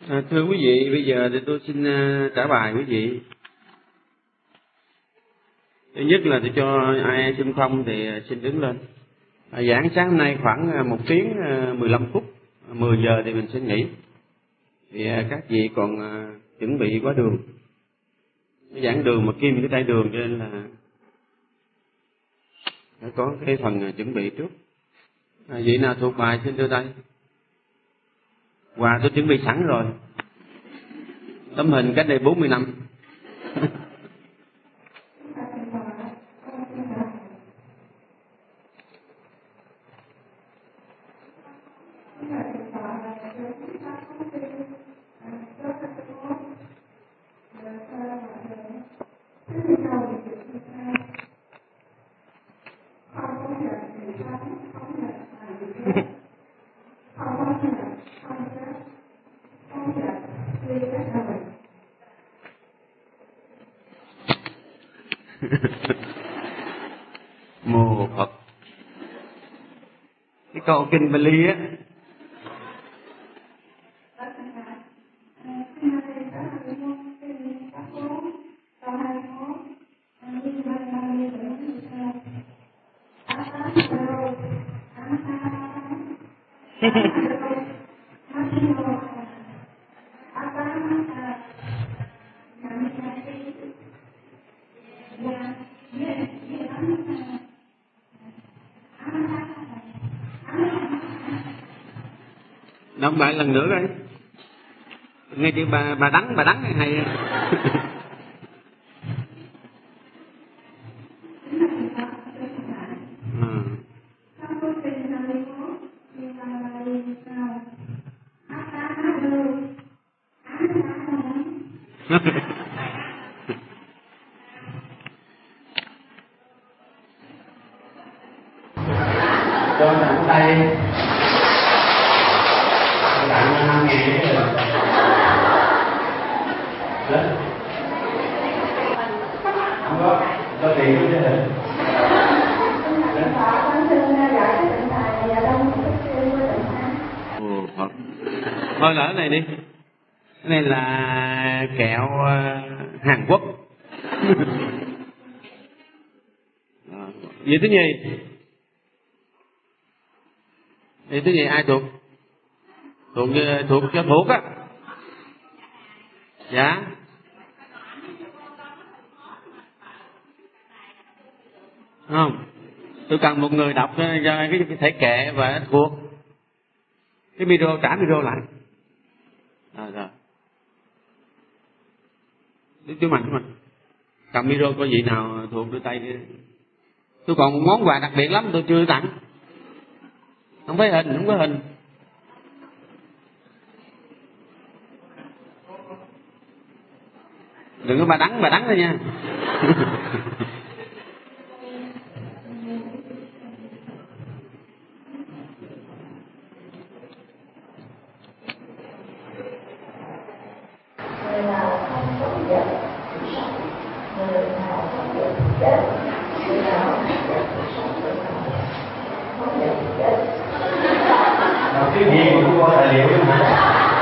Thưa quý vị, bây giờ thì tôi xin trả bài quý vị. Thứ nhất là để cho ai xin không thì xin đứng lên. Giảng sáng hôm nay khoảng 1 tiếng 15 phút, 10 giờ thì mình sẽ nghỉ. Thì các vị còn chuẩn bị quá đường. Giảng đường mà kim cái tay đường cho nên là phải có cái phần chuẩn bị trước. Vị nào thuộc bài xin đưa tay. Quà tôi chuẩn bị sẵn rồi. Tấm hình cách đây 40 năm. Mô Phật. Cái câu kinh Bali á, đọc lại lần nữa đây. Nghe chữ bà đắng hay. Cho nặng tay. Nặng 5.000 rồi. Không có tiền chứ hả? Thôi lỡ này đi. Cái này là kẹo Hàn Quốc. Vậy thứ nhì. Vậy thứ nhì ai thuộc? Thuộc cho thuộc á. Dạ. Không. Tôi cần một người đọc cho cái thể kệ và thuộc. Cái video trả video lại. Rồi. Chú Mạnh. Cầm video có vị nào thuộc đưa tay đi. Tôi còn một món quà đặc biệt lắm tôi chưa tặng. Không có hình. Đừng có bà đắng thôi nha. Cái gì mà cũng có tài liệu đó hả?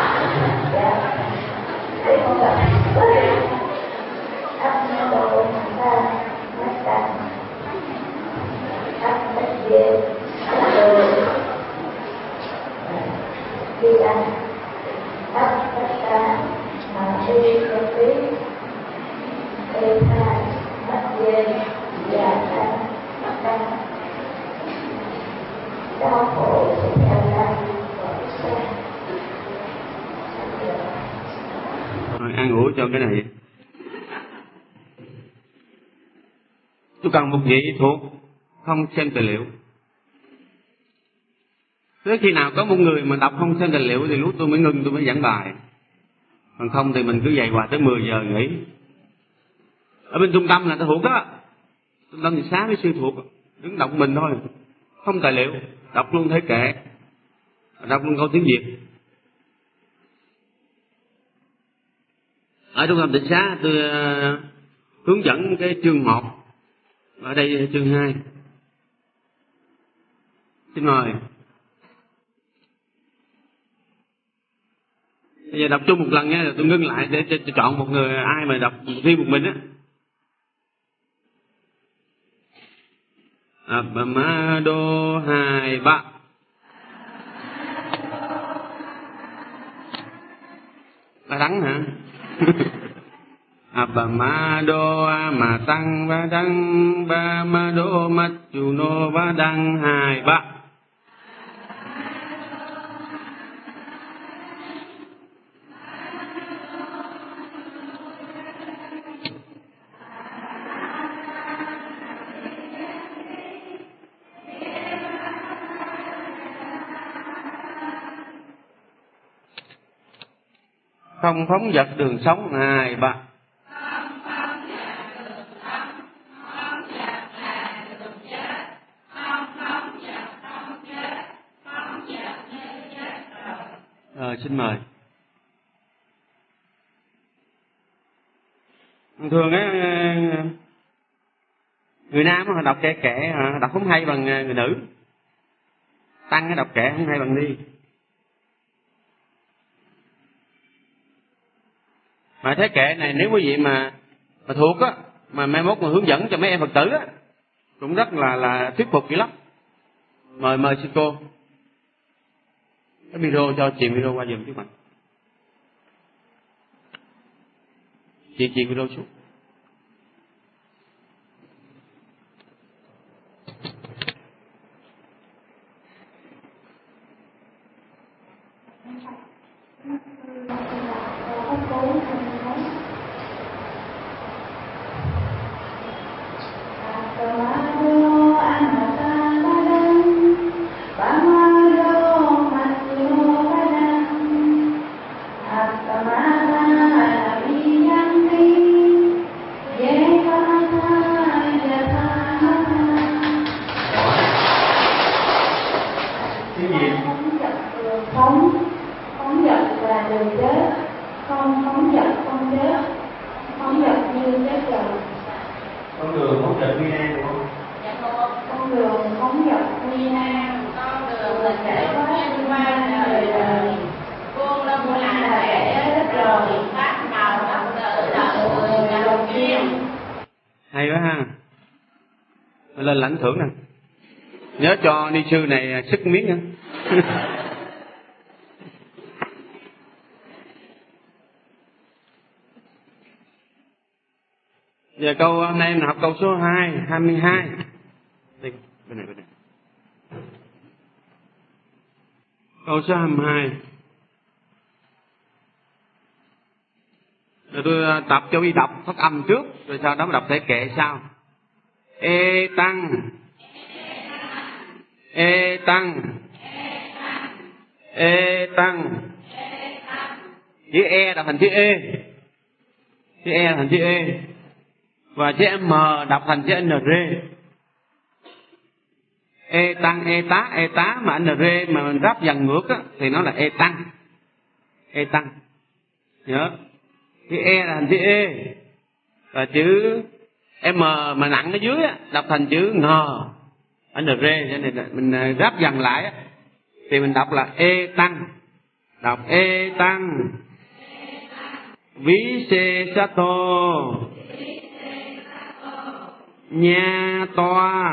Rồi an ủi cho cái này. Tôi cần một vị thuộc không xem tài liệu. Tới khi nào có một người mà đọc không xem tài liệu thì lúc tôi mới ngưng, tôi mới giảng bài. Còn không thì mình cứ dày hoài tới 10 giờ nghỉ. Ở bên trung tâm là tôi thuộc đó. Trung tâm thì xá với sư thuộc. Đứng đọc mình thôi. Không tài liệu. Đọc luôn thể kệ. Đọc luôn câu tiếng Việt. Ở trung tâm Tịnh Xá tôi hướng dẫn cái chương 1. Ở đây chương 2. Xin mời. Bây giờ đọc chung một lần nha, rồi tôi ngưng lại để chọn một người ai mà đọc riêng một mình á. Ma đô 2 3. Ba đắng hả? Ma đô ma tăng ba đăng ba ma đô mắt chu nô ba đăng 2 3. Không phóng dật đường sống 2 3. Xin mời. Thường á, người nam họ đọc kệ đọc không hay bằng người nữ. Tăng đọc kệ không hay bằng ni. Mà thế kệ này nếu quý vị mà thuộc á, mà mai mốt mà hướng dẫn cho mấy em Phật tử á, cũng rất là thuyết phục dữ lắm. Mời sư cô. Cái video cho chị video qua giùm trước mặt. Chị video xuống. Hay quá ha. Lên lãnh thưởng nè. Nhớ cho ni sư này sức miếng nha. Giờ câu hôm nay mình học câu số 22. Đây, bên này. Câu số 22. Rồi tôi tập cho đi đọc phát âm trước, rồi sau đó mới đọc thể kệ sau. E tăng, e tăng, e tăng. Chữ e đọc thành chữ e, chữ e thành chữ e, và chữ m đọc thành chữ nr. E tăng, e tá mà nr mà mình ráp dần ngược á thì nó là e tăng, e tăng. Nhớ chữ e là thành chữ e, và chữ m mà nặng ở dưới á đọc thành chữ ngờ ở nr, cho nên mình ráp dần lại á thì mình đọc là e tăng. Đọc e tăng ví xê sa tô nha toa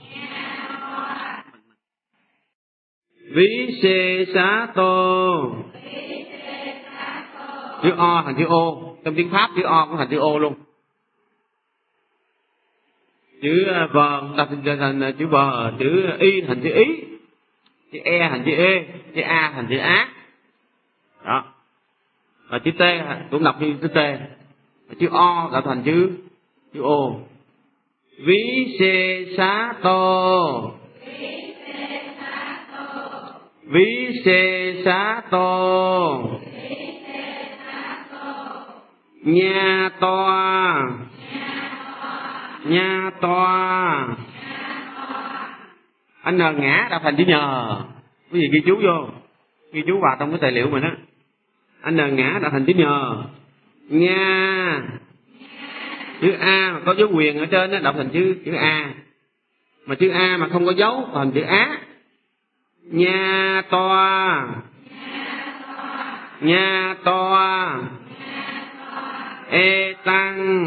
ví xê sa tô. Chữ o thành chữ o, trong tiếng Pháp chữ o cũng thành chữ o luôn. Chữ vờ đọc thành chữ vờ, chữ y thành chữ ý, chữ e thành chữ e, chữ a thành chữ á. Đó. Và chữ t cũng đọc như chữ t. Chữ o đọc thành chữ o. Ví xê xá tô, ví xê xá tô nha toa, nha toa. Anh n ngã đọc thành chữ nhờ. Quý vị ghi chú vô, ghi chú vào trong cái tài liệu mình á. Anh n ngã đọc thành chữ nhờ. Nha, chữ a mà có dấu quyền ở trên đó đọc thành chữ a, mà chữ a mà không có dấu thành chữ á. Nha toa, nha toa e tăng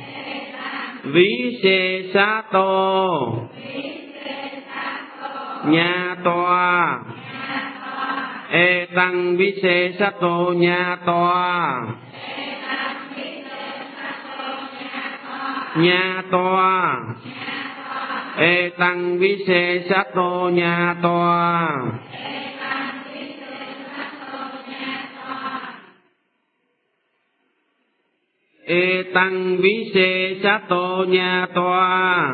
ví xê xá tô nha toa e tăng ví xê xá tô nha toa nha toa e tăng ví xê xá tô nha toa e tăng ví xê xá tô nha toa.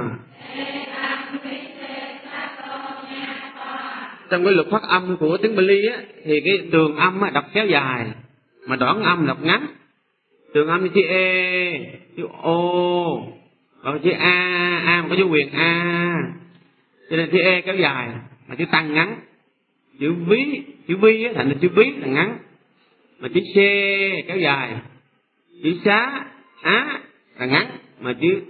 Trong cái luật phát âm của tiếng Pali á, thì cái trường âm á, đọc kéo dài, mà đoạn âm đọc ngắn. Trường âm như chữ e, chữ o, và chữ a mà có dấu quyền a, cho nên chữ e kéo dài, mà chữ tăng ngắn. Chữ vi á, thành là chữ ví là ngắn, mà chữ c kéo dài. Chữ xá á là ngắn, mà chữ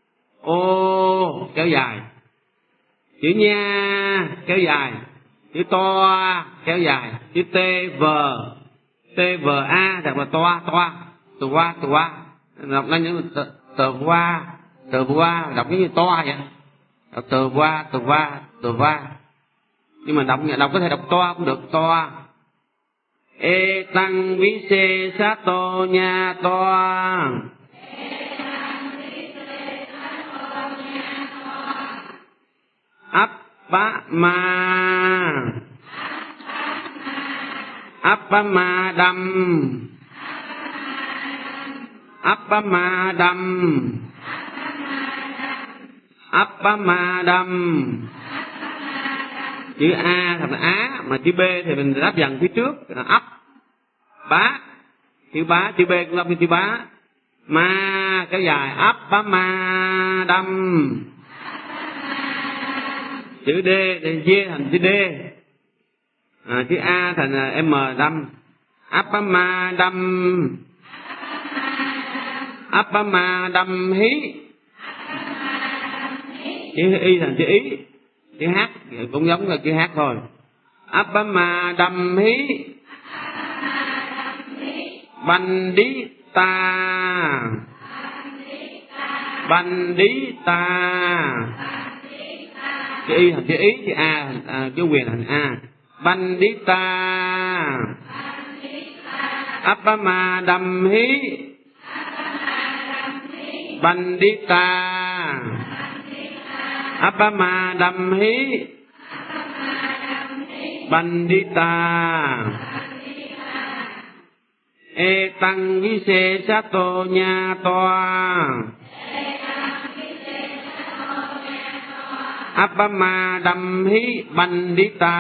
ô kéo dài. Chữ nha kéo dài, chữ toa kéo dài, chữ t v a thật là toa đọc lên những tờ qua đọc như toa vậy, đọc tờ va nhưng mà đọc có thể đọc toa cũng được, toa. E tăng ví xê xá tô nha toa Appa ma đâm. Chữ a thành á, mà chữ b thì mình đáp dần phía trước là ấp bá. Chữ b cũng đọc như chữ bá. Ma kéo dài, Appa ma đâm. Chữ d thì d thành chữ d, chữ a thành m đâm. Appa ma đâm hí. Chữ y thành chữ ý. Chữ h cũng giống là chữ h thôi. Appa ma đâm hí Bandita. Chữ y thành chữ ý, chữ a chữ quyền thành a. Bandita Appa ma đâm hí Bandita Appa ma đâm hí Bandita. E tăng vi xê xá tô nha toa Appa ma đâm hí Bandita.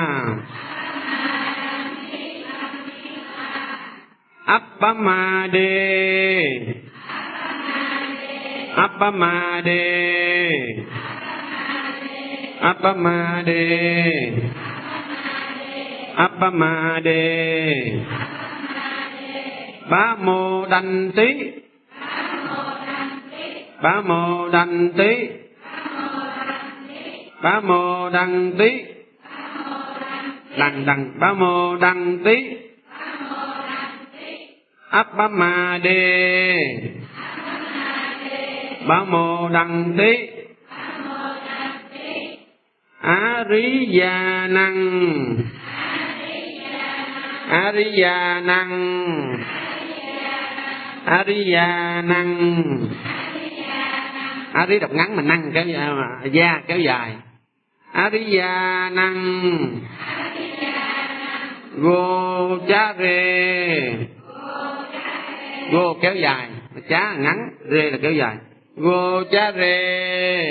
Appa ma de Appa ma de Bá mô đanh tí đằng bá mô đăng tí. Appa ma de bá mô đăng tí. Ariya năng Ari đọc ngắn mà năng kéo dài, da kéo dài. Ariya năng Gochare. Go kéo dài, chá là ngắn, rê là kéo dài. Gochare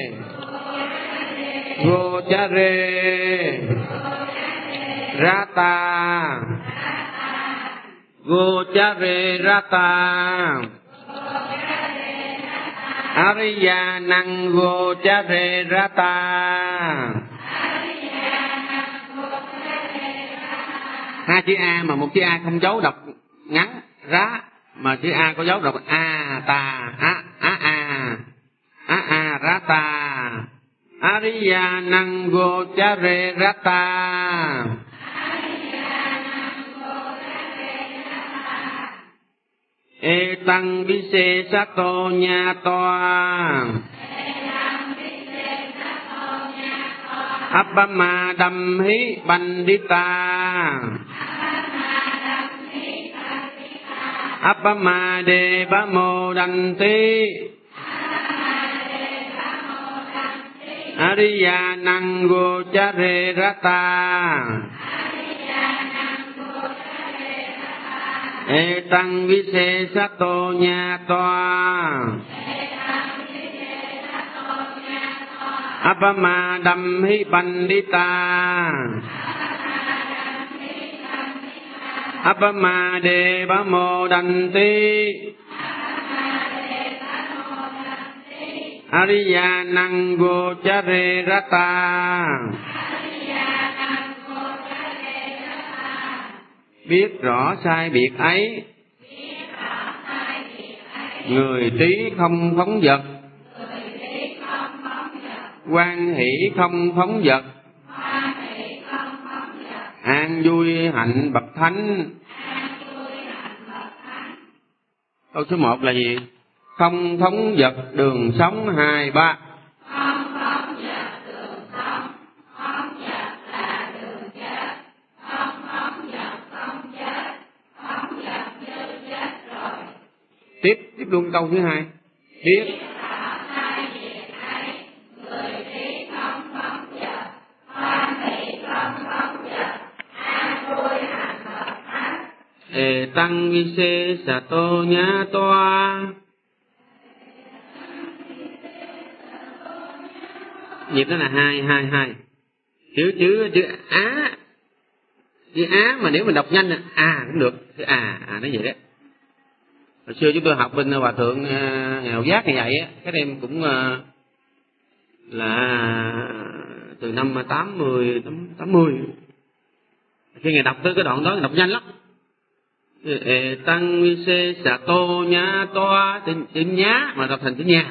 Rata. Gochare Rata. Ariya năng Gochare Rata. Hai chữ a mà một chữ a không dấu đọc ngắn rá, mà chữ a có dấu đọc a ta a rata. Ariya năng Gochare Rata. Etang visesato nyato Abbamadam hi bandita Abbamade bamodanti Ariyanang gochare rata Etang visesato nyato Abbamadam hi bandita Abbamade bamodanti Ariyanang gochare rata. Biết rõ sai biệt ấy, người trí không phóng dật, hoan hỷ không phóng dật, an vui hạnh bậc thánh. Câu số 1 là gì? Không phóng dật đường sống 2, 3. Tiếp luôn câu thứ 2. Biết tăng visesato nyato. Nhịp đó là 2, 2, 2. Chữ á. Chữ á mà nếu mình đọc nhanh là cũng được. Chữ nó vậy đó. Hồi xưa chúng tôi học bên Hòa Thượng Hào Giác như vậy á, các em cũng là từ năm 80. Khi ngài đọc tới cái đoạn đó đọc nhanh lắm. Tăng visesato nyato, chữ nhá mà đọc thành chữ nhà.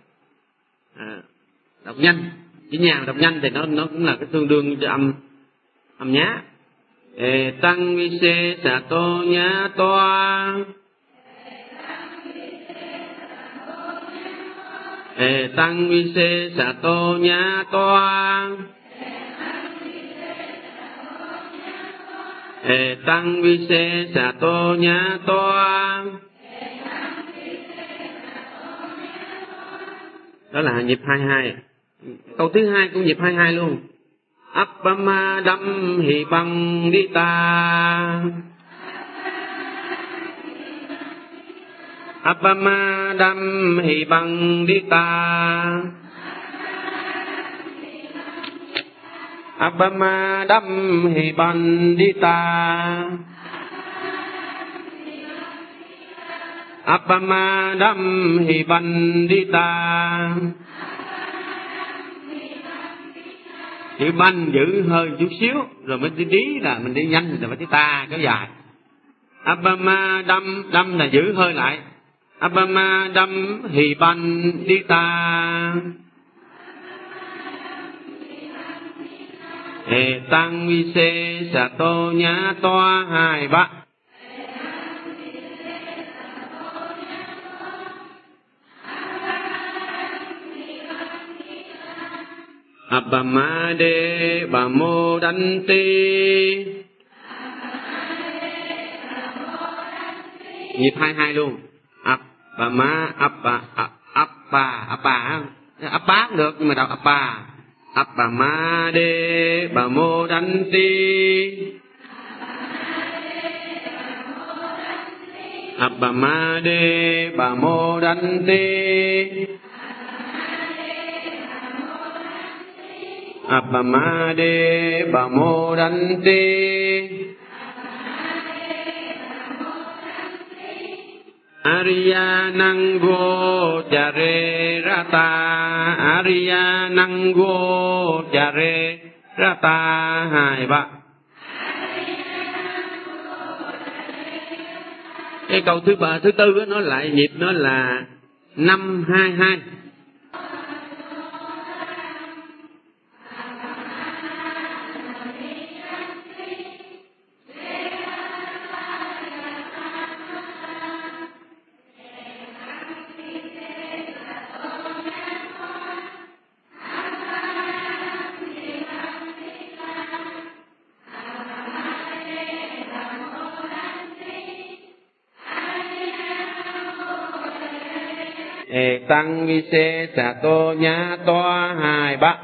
Đọc nhanh, chữ nhà mà đọc nhanh thì nó cũng là cái tương đương cho âm nhá. Tăng visesato nyato. Tăng visesato nyato. Tăng visesato nyato. Đó là nhịp 22. Câu thứ 2 cũng nhịp 22 luôn. Abbamadam hi bandita. Abbamadam hi bandita. Abbamadam hi bandita. Abbamadam hi bandita. Chữ banh giữ hơi chút xíu rồi mới đi là mình đi nhanh rồi mới tới ta kéo dài. Abbamadam, đâm là giữ hơi lại. Abbamadam hi bandita. Tăng visesato nyato 2, 3. Abbamade bamodanti. Nhịp 22 luôn. Abba cũng được nhưng mà đọc abba. Abbamade bamodanti. Abbamade bamodanti. Abbamade bamodanti. Ariyanang gochare rata. Ariyanang gochare rata 2, 3. Cái câu thứ 4 nó lại nhịp nó là 5, 2, 2. ê tăng vi xê xà tô nhá toa 2 3.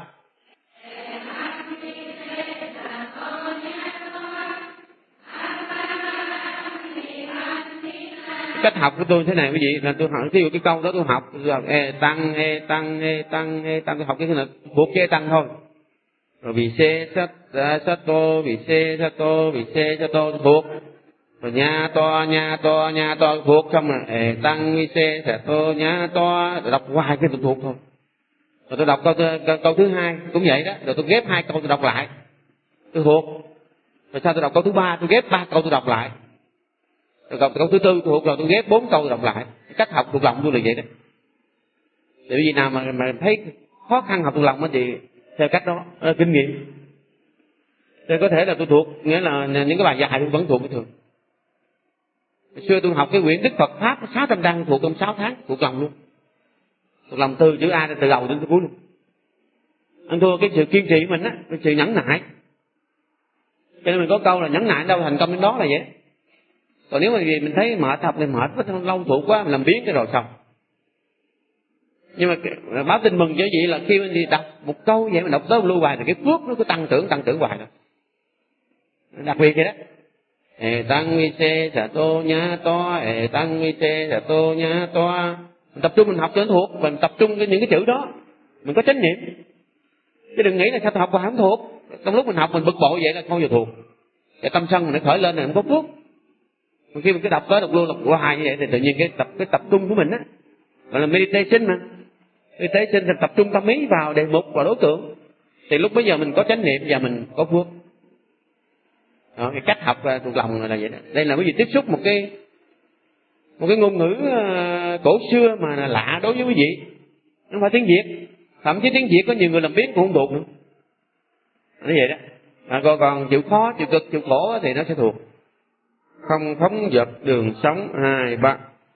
Cách học của tôi thế này quý vị, là tôi hỏi ví dụ cái câu đó tôi học ê tăng ê tăng ê tăng ê tăng, tôi học cái này thuộc cái tăng thôi. Rồi vì xê sát tô, vì xê sát tô, vì xê sát tô thuộc. Rồi nha to thuộc, xong rồi ê tăng vi xê sát tô nhá to, tôi đọc hoài cái tôi thuộc thôi. Rồi tôi đọc câu thứ 2 cũng vậy đó, rồi tôi ghép 2 câu tôi đọc lại tôi thuộc. Rồi sau tôi đọc câu thứ 3 tôi ghép 3 câu tôi đọc lại. Rồi câu thứ 4 tôi thuộc, rồi tôi ghép 4 câu tôi đọc lại. Cách học thuộc lòng tôi là vậy đó. Tại vì nào mà thấy khó khăn học thuộc lòng thì theo cách đó, kinh nghiệm. Thì có thể là tôi thuộc, nghĩa là những cái bài dài tôi vẫn thuộc cái thường. Hồi xưa tôi học cái quyển Đức Phật Pháp 600 trang thuộc trong 6 tháng, thuộc lòng luôn. Thuộc lòng từ chữ A từ đầu đến cuối luôn. Anh thua cái sự kiên trì của mình á, cái sự nhẫn nại. Cho nên mình có câu là nhẫn nại đâu thành công đến đó là vậy. Còn nếu mà vì mình thấy mệt, học thì mệt quá, lâu thuộc quá, mình làm biến cái rồi xong. Nhưng mà báo tin mừng cho chị là khi mình đi đọc một câu vậy, mình đọc tới lưu hoài thì cái phước nó cứ tăng trưởng hoài rồi. Đặc biệt vậy đó. Ê tăng vi xê xà tô nhá toa, ê tăng vi xê xà tô nhá toa. Mình tập trung mình học cho nó thuộc, mình tập trung những cái chữ đó, mình có chánh niệm. Chứ đừng nghĩ là sao tôi học mà không thuộc. Trong lúc mình học mình bực bội vậy là không giờ thuộc. Cái tâm sân mình nó khởi lên là không có phước. Còn khi mình cứ đọc tới đọc luôn đọc hoài như vậy thì tự nhiên cái tập trung của mình á, gọi là meditation mà. Meditation thì tập trung tâm ý vào đề mục và đối tượng. Thì lúc bấy giờ mình có chánh niệm và mình có phước. Đó, cái cách học thuộc lòng là vậy đó. Đây là cái gì tiếp xúc một cái ngôn ngữ cổ xưa mà là lạ đối với quý vị. Nó không phải tiếng Việt. Thậm chí tiếng Việt có nhiều người làm biến cũng không thuộc nữa. Nó vậy đó. Còn chịu khó, chịu cực, chịu khổ thì nó sẽ thuộc. Không phóng dật đường sống 2 3.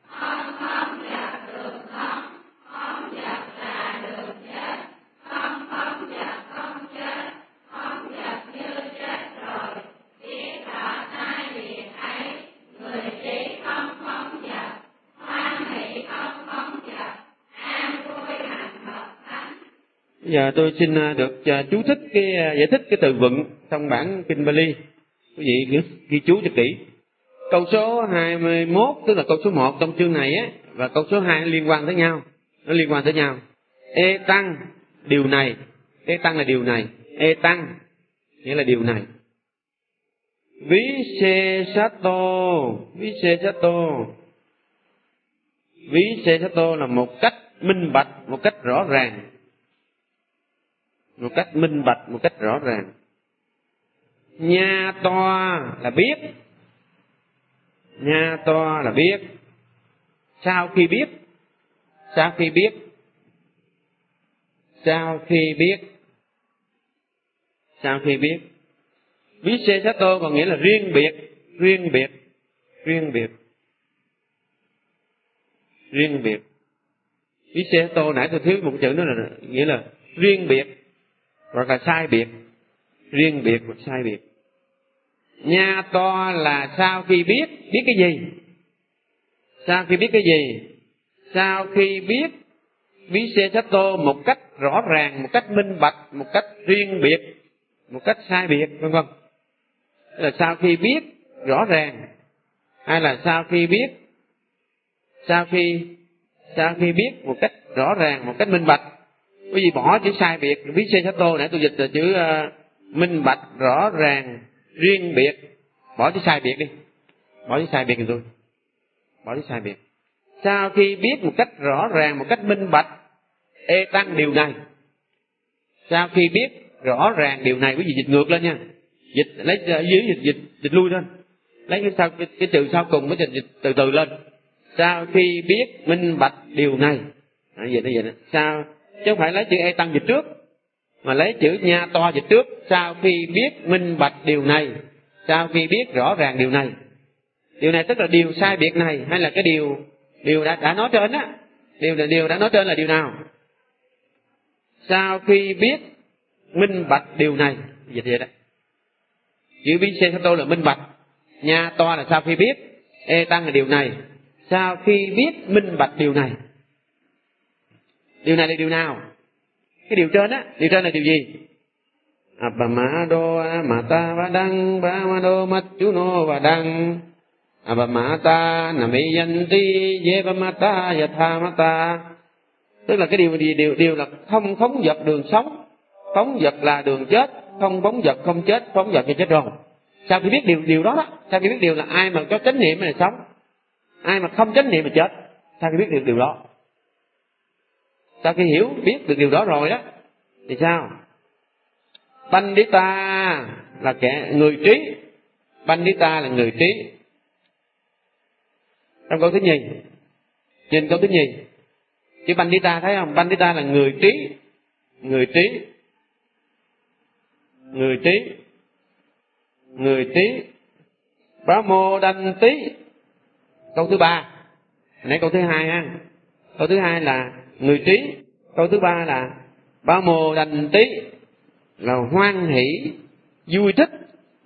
Bây giờ tôi xin được chú thích giải thích cái từ vựng trong bản kinh Pali. Quý vị ghi chú cho kỹ. Câu số 21 tức là câu số 1 trong chương này á, và câu số 2 nó liên quan tới nhau. Nó liên quan tới nhau. E tăng điều này, e tăng là điều này, e tăng nghĩa là điều này. Visesato là một cách minh bạch, một cách rõ ràng. Một cách minh bạch, một cách rõ ràng. Nha toa là biết. Nha toa là biết. Sau khi biết. Sau khi biết. Sau khi biết. Sau khi biết. Visesato còn nghĩa là riêng biệt. Riêng biệt. Riêng biệt. Riêng biệt. Visesato nãy tôi thiếu một chữ nữa là nghĩa là riêng biệt hoặc là sai biệt. Riêng biệt hoặc sai biệt. Nha to là sau khi biết. Biết cái gì? Sau khi biết cái gì? Sau khi biết Visesato một cách rõ ràng, một cách minh bạch, một cách riêng biệt, một cách sai biệt, vân vân. Là sau khi biết rõ ràng, hay là sau khi biết, sau khi biết một cách rõ ràng, một cách minh bạch. Quý vị bỏ chữ sai biệt, Visesato nãy tôi dịch là chữ minh bạch, rõ ràng, riêng biệt. Bỏ chữ sai biệt đi. Bỏ chữ sai biệt cho tôi. Bỏ chữ sai biệt. Sau khi biết một cách rõ ràng, một cách minh bạch, e tăng điều này. Sau khi biết rõ ràng điều này, quý vị dịch ngược lên nha. Dịch lấy dưới dịch lui lên. Lấy cái từ sau cùng mới dịch từ từ lên. Sau khi biết minh bạch điều này. Vậy đó. Sao? Chứ không phải lấy chữ e tăng dịch trước, mà lấy chữ nha to dịch trước. Sau khi biết minh bạch điều này. Sau khi biết rõ ràng điều này. Điều này tức là điều sai biệt này, hay là cái điều đã nói trên á. Điều đã nói trên là điều nào? Sau khi biết minh bạch điều này. Vậy đó. Chữ Visesato là minh bạch. Nha to là sau khi biết. E tăng là điều này. Sau khi biết minh bạch điều này. Điều này là điều nào? Cái điều trên á, điều trên là điều gì? Abamado amata vadang bamado machuno vadang abamata namiyanti yevamata yathamata. Tức là cái điều là không phóng dật đường sống, phóng dật là đường chết, không phóng dật không chết, phóng dật thì chết rồi. Sau khi biết điều đó, sau khi biết điều là ai mà có chánh niệm là sống, ai mà không chánh niệm là chết. Sau khi biết được điều đó, sau khi biết được điều đó rồi đó thì sao? Pandita là người trí. Pandita là người trí. Trong câu thứ nhì, nhìn câu thứ nhì, chữ Pandita thấy không? Pandita là người trí. Người trí. Người trí. Người trí. Brahmo đanh tí. Câu thứ ba. Nãy câu thứ hai ha. Câu thứ hai là người trí. Câu thứ ba là Brahmo đanh tí, là hoan hỷ, vui thích.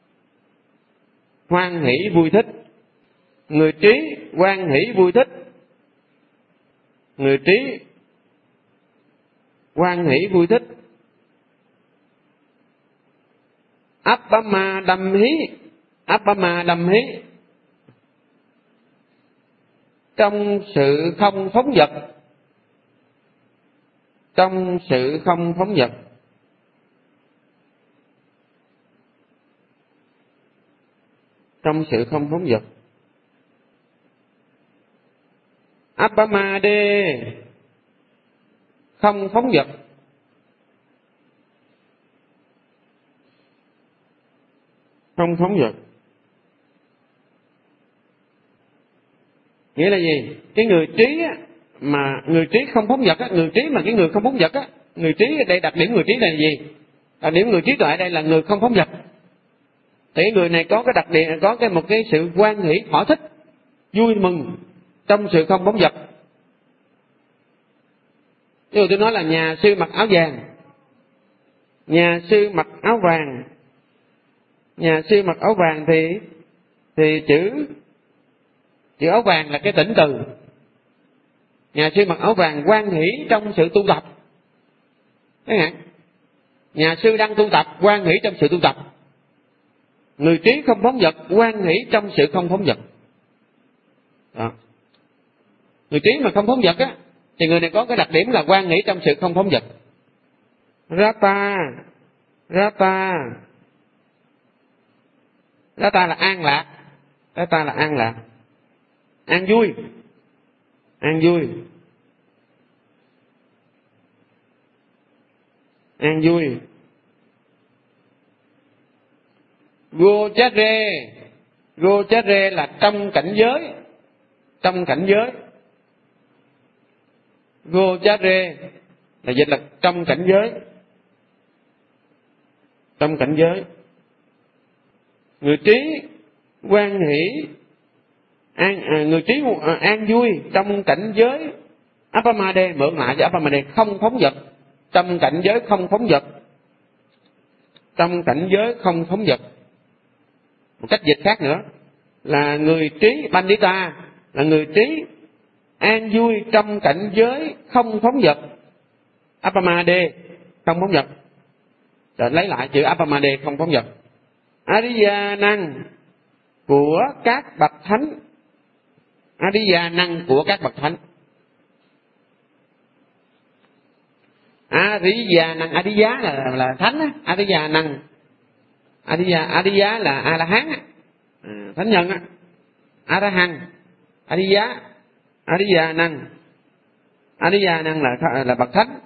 Hoan hỷ, vui thích. Người trí, hoan hỷ, vui thích. Người trí, hoan hỷ, vui thích. Appama đam hí. Appama đam hí, trong sự không phóng dật. Trong sự không phóng dật. Trong sự không phóng dật. Appamade, không phóng dật. Không phóng dật nghĩa là gì? Cái người trí á, mà người trí không phóng dật á, người trí mà cái người không phóng dật á, người trí ở đây, đặc điểm người trí này là gì? Đặc điểm người trí tuệ đây là người không phóng dật. Thì người này có cái đặc điểm, có một cái sự hoan hỷ, thỏa thích, vui mừng trong sự không phóng dật. Ví dụ tôi nói là nhà sư mặc áo vàng. Nhà sư mặc áo vàng. Nhà sư mặc áo vàng thì chữ áo vàng là cái tỉnh từ. Nhà sư mặc áo vàng hoan hỷ trong sự tu tập. Thấy hả? Nhà sư đang tu tập, hoan hỷ trong sự tu tập. Người trí không phóng dật, hoan hỷ trong sự không phóng dật. Đó. Người trí mà không phóng dật á, thì người này có cái đặc điểm là hoan hỷ trong sự không phóng dật. Rata. Rata. Rata là an lạc. Rata là an lạc. An vui. An vui. An vui. Gochare. Gochare là trong cảnh giới. Trong cảnh giới. Gochare là dịch là trong cảnh giới. Trong cảnh giới. Người trí hoan hỷ, người trí an vui trong cảnh giới. Appamade, mượn lại cho Appamade, không phóng dật. Trong cảnh giới không phóng dật. Trong cảnh giới không phóng dật. Một cách dịch khác nữa là người trí Pandita là người trí an vui trong cảnh giới không phóng dật. Appamade không phóng dật. Rồi lấy lại chữ Appamade không phóng dật. Ariya năng của các bậc thánh. Ariya năng của các bậc thánh. Ariya năng, Ariya là thánh á, Ariya năng. Ariya là A La Hán á, thánh nhân á. Arahant, Ariya, Ariya năng. Ariya năng là bậc thánh.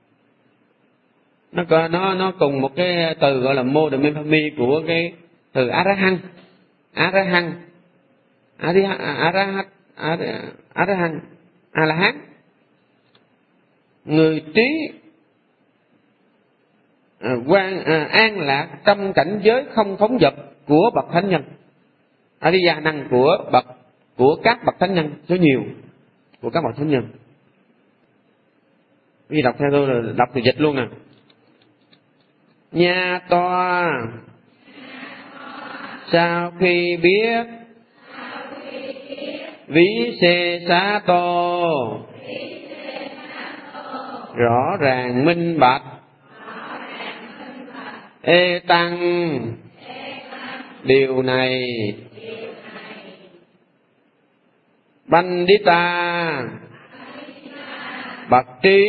Nó cùng một cái từ gọi là mô đệm mê của cái từ Arahant. Arahant, Arahant, A La Hán. Người trí an lạc trong cảnh giới không phóng dật của bậc thánh nhân. Ariya năng của các bậc thánh nhân số nhiều, của các bậc thánh nhân. Vì đọc theo tôi là đọc thì dịch luôn nè. Nhà tòa sau khi biết ví xê xá tô rõ ràng minh bạch. Ê tăng, điều này Pandita, bậc trí,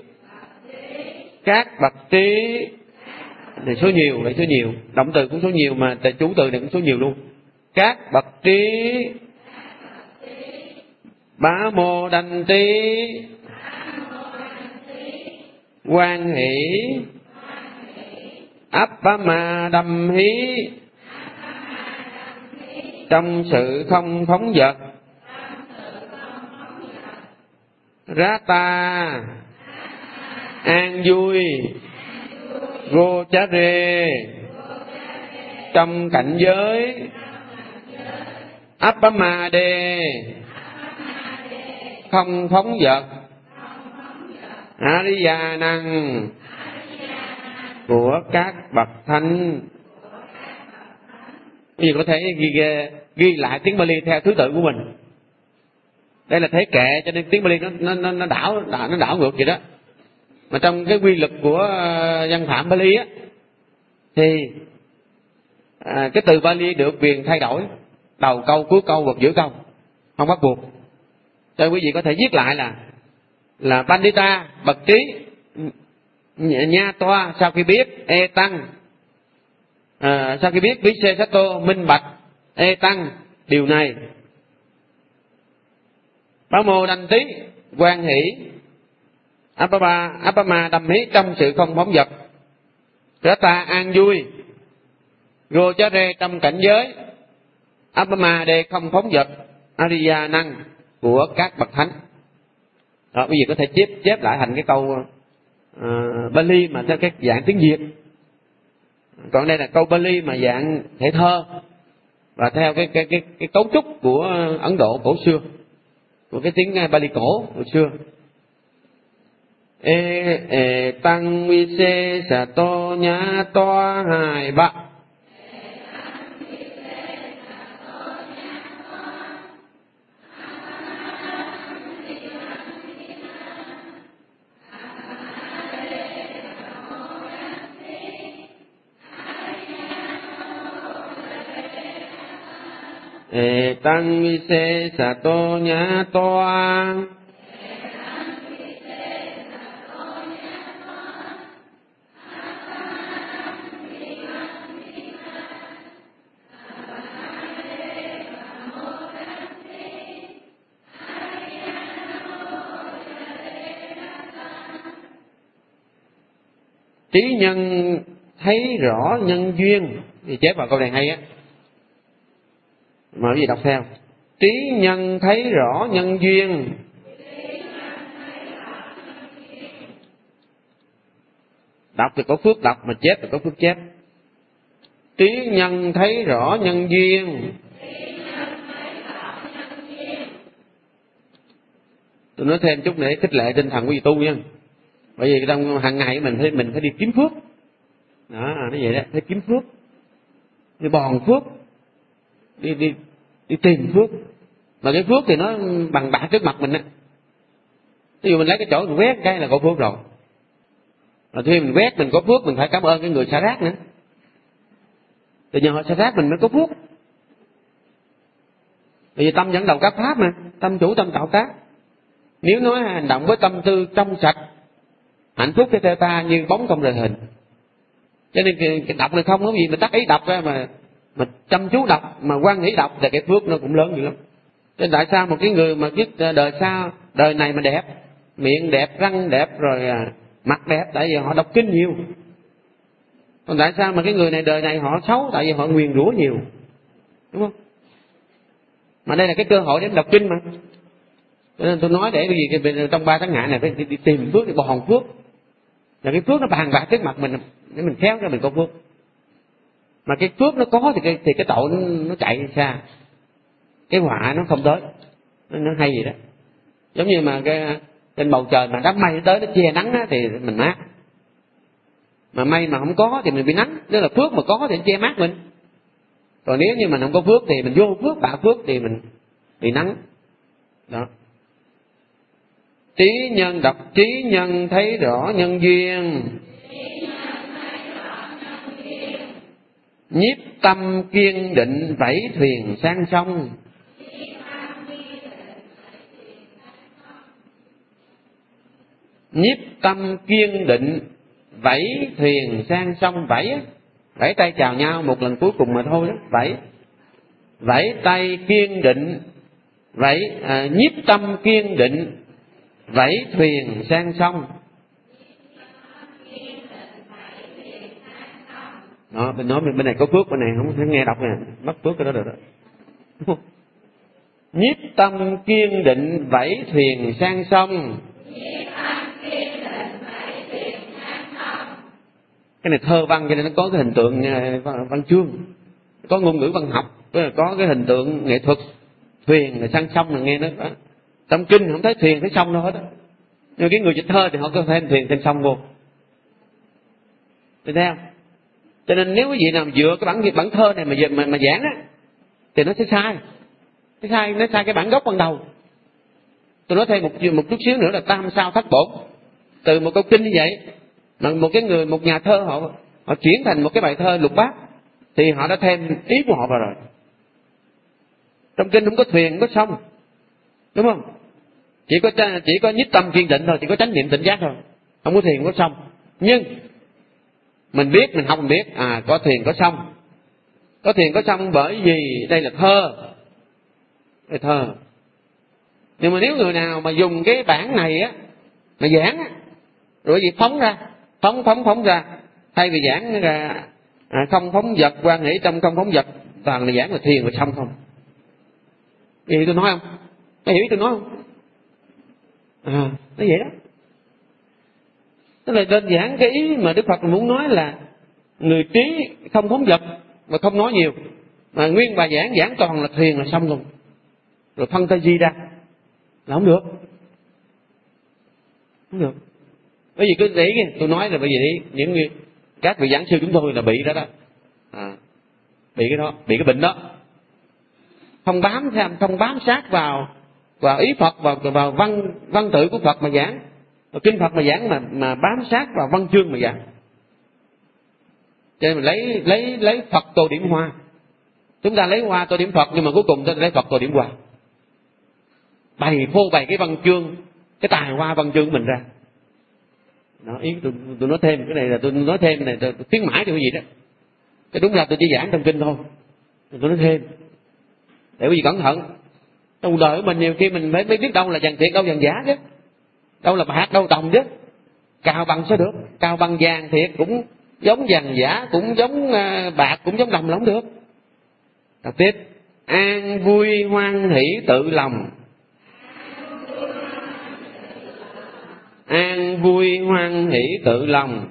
các bậc trí. Này số nhiều, lại số nhiều, động từ cũng số nhiều mà chủ từ này cũng số nhiều luôn. Các bậc trí, bá mô đanh tí, quan hỷ, áp bá ma đâm hí, trong sự không phóng dật. Rata, an vui, Gô chá rê, trong cảnh giới. Appama đê, không phóng dật. Ariya năng, của các bậc thánh. Quý vị có thể ghi lại tiếng Bali theo thứ tự của mình. Đây là thế kệ, cho nên tiếng Bali nó đảo ngược vậy đó. Mà trong cái quy luật của văn phạm Bali á, thì cái từ Bali được quyền thay đổi đầu câu, cuối câu hoặc giữa câu, không bắt buộc. Cho nên quý vị có thể viết lại là Pandita, bậc trí, nha toa, sau khi biết. E tăng, sau khi biết Visesato, minh bạch. E tăng, điều này. Bá mô đanh tí, quan hỷ, Appama đâm hí, trong sự không phóng dật. Rata, an vui, Gô chá rê, trong cảnh giới. Appama đê, không phóng dật. Ariya năng, của các bậc thánh. Đó, bây giờ có thể chép lại thành cái câu Bali mà theo cái dạng tiếng Việt. Còn đây là câu Bali mà dạng thể thơ và theo cái cấu trúc của Ấn Độ cổ xưa, của cái tiếng Bali cổ xưa. E tăng vi se sa to nhá toa hai ba. E tăng vi se sa to nhá toa. Trí nhân thấy rõ nhân duyên, thì chép vào câu này hay á. Mời quý vị đọc theo. Trí nhân thấy rõ nhân duyên. Đọc thì có phước đọc, mà chép thì có phước chép. Trí nhân thấy rõ nhân duyên. Tôi nói thêm chút để khích lệ tinh thần quý vị tu nha. Bởi vì trong hàng ngày mình phải đi kiếm phước. Đó, nó vậy đó, phải kiếm phước, đi bòn phước, đi tìm phước. Mà cái phước thì nó bằng bạc trước mặt mình á. Ví dụ mình lấy cái chỗ mình quét cái là có phước rồi. Rồi khi mình quét mình có phước, mình phải cảm ơn cái người xả rác nữa. Từ nhờ họ xả rác mình mới có phước. Bởi vì tâm dẫn đầu các pháp mà, tâm chủ tâm tạo tác. Nếu nói hành động với tâm tư trong sạch, hạnh phúc theo ta như bóng không rời hình. Cho nên cái đọc này không có gì mà tác ý đọc ra mà chăm chú đọc, mà quan nghĩ đọc thì cái phước nó cũng lớn dữ lắm. Cho nên tại sao một cái người mà biết đời này mà đẹp, miệng đẹp, răng đẹp, rồi mặt đẹp, tại vì họ đọc kinh nhiều. Còn tại sao mà cái người này đời này họ xấu, tại vì họ nguyền rủa nhiều, đúng không? Mà đây là cái cơ hội để đọc kinh mà. Cho nên tôi nói để cái gì trong 3 tháng ngày này phải đi tìm phước, đi bòn phước. Là cái phước nó bàn bạc trước mặt mình để mình khéo cho mình có phước. Mà cái phước nó có thì cái tội nó chạy xa, cái họa nó không tới. Nó hay gì đó. Giống như mà trên bầu trời mà đám mây tới nó che nắng á, thì mình mát. Mà mây mà không có thì mình bị nắng. Nếu là phước mà có thì che mát mình. Còn nếu như mình không có phước thì mình vô phước, bạ phước thì mình bị nắng. Đó. Trí nhân đọc trí nhân thấy rõ nhân duyên. Nhiếp tâm kiên định vẫy thuyền sang sông. Nhiếp tâm kiên định vẫy thuyền sang sông. Vẫy tay chào nhau một lần cuối cùng mà thôi đó. Vẫy tay kiên định, nhiếp tâm kiên định vẫy thuyền sang sông. Đó, mình nói bên này có phước, bên này không thể nghe đọc nè, mất phước cái đó được đó. Nhiếp tâm kiên định vẫy thuyền sang sông. Cái này thơ văn cho nên nó có cái hình tượng văn chương, có ngôn ngữ văn học, có cái hình tượng nghệ thuật. Thuyền là sang sông là nghe nó trong kinh không thấy thuyền thấy sông đâu hết á, nhưng cái người dịch thơ thì họ có thêm thuyền thêm sông vô. Thấy không? Cho nên nếu quý vị nào dựa cái bản thơ này mà giảng á thì nó sẽ sai. Nó sai cái bản gốc ban đầu. Tôi nói thêm một chút xíu nữa là tam sao thất bổn. Từ một câu kinh như vậy mà một nhà thơ họ chuyển thành một cái bài thơ lục bát thì họ đã thêm ý của họ vào rồi. Trong kinh không có thuyền, không có sông, đúng không? Chỉ có nhiếp tâm kiên định thôi, chỉ có chánh niệm tỉnh giác thôi, không có thuyền, không có sông. Nhưng mình biết, mình học mình biết, có thuyền có sông. Có thuyền có sông bởi vì đây là thơ. Đây thơ. Nhưng mà nếu người nào mà dùng cái bản này á mà giảng á, rồi gì phóng ra, thay vì giảng ra không phóng vật, quan hệ trong không phóng vật, toàn là giảng là thuyền và sông không. Hiểu tôi nói không? Có hiểu tôi nói không? Nó vậy đó. Tức là đơn giản cái ý mà Đức Phật muốn nói là người trí không phóng vật mà không nói nhiều, mà nguyên bài giảng toàn là thuyền là sông luôn, rồi phân tây di ra là không được. Bởi vì cứ để tôi nói là bởi vì những các vị giảng sư chúng tôi là bị đó. Bị cái đó, bị cái bệnh đó. Không bám sát vào ý Phật, vào văn tự của Phật mà giảng, kinh Phật mà giảng mà bám sát vào văn chương mà giảng. Cho nên mình lấy Phật tô điểm hoa. Chúng ta lấy hoa tô điểm Phật, nhưng mà cuối cùng ta lấy Phật tô điểm hoa. Phô bày cái văn chương, cái tài hoa văn chương của mình ra. Đó, ý tôi nói thêm cái này là tôi nói thêm này, tôi khuyến mãi cho cái gì đó. Cái đúng là tôi chỉ giảng trong kinh thôi, tôi nói thêm để quý vị cẩn thận. Trong đời của mình nhiều khi mình phải biết đâu là vàng thiệt, đâu vàng giả chứ, đâu là bạc, đâu đồng chứ. Cao bằng sao được? Cao bằng vàng thiệt cũng giống vàng giả, cũng giống bạc, cũng giống đồng là không được. Đọc tiếp. An vui hoan hỷ tự lòng. An vui hoan hỷ tự lòng.